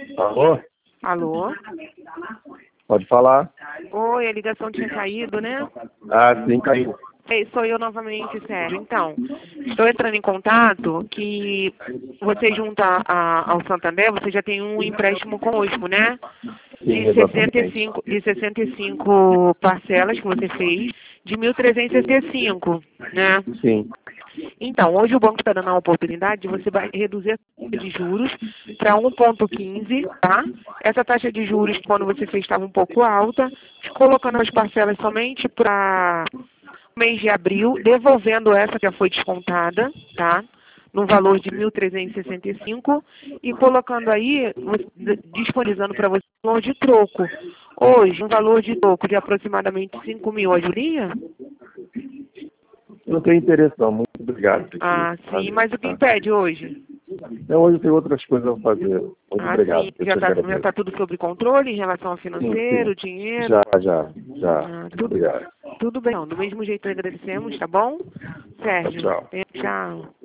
Alô? Alô? Pode falar? Oi, a ligação tinha caído, né? Ah, sim, caiu. Ei, sou eu novamente, Sérgio. Então, estou entrando em contato que você junto ao Santander, você já tem um empréstimo conosco, né? Sim, De exatamente. 65 parcelas que você fez, de 1.365, né? Sim. Então, hoje o banco está dando a oportunidade de você reduzir a taxa de juros para 1,15, tá? Essa taxa de juros, quando você fez, estava um pouco alta, colocando as parcelas somente para mês de abril, devolvendo essa que já foi descontada, tá? No valor de 1.365 e colocando aí, disponibilizando para você um valor de troco. Hoje, um valor de troco de aproximadamente 5 mil ajudaria? Eu não tenho interesse não, muito obrigado. Ah, sim, mas o que impede hoje? Então, hoje tem outras coisas a fazer. Muito Ah, obrigado. sim, Eu já te agradeço. está tudo sob controle em relação ao Sim, sim. financeiro, dinheiro? Já. Ah, Muito obrigado. tudo bem. Não, do mesmo jeito agradecemos, tá bom? Sérgio, Tchau. tchau.